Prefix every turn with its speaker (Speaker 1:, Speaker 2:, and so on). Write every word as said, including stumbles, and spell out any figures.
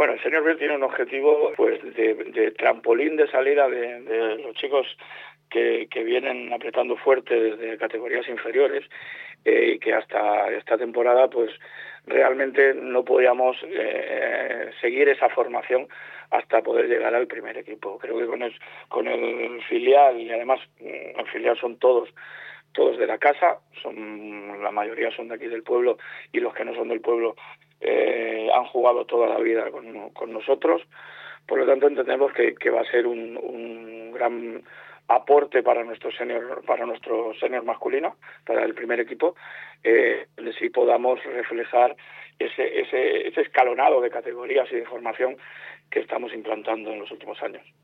Speaker 1: Bueno, el Senior B tiene un objetivo pues de, de trampolín de salida de, de los chicos que, que vienen apretando fuerte desde categorías inferiores eh, y que hasta esta temporada pues realmente no podíamos eh, seguir esa formación hasta poder llegar al primer equipo. Creo que con el, con el filial, y además el filial son todos todos de la casa, son la mayoría son de aquí del pueblo, y los que no son del pueblo eh, han jugado toda la vida con, con nosotros. Por lo tanto, entendemos que, que va a ser un, un gran aporte para nuestro senior, para nuestro senior masculino, para el primer equipo, eh, donde sí podamos reflejar ese, ese, ese escalonado de categorías y de formación que estamos implantando en los últimos años.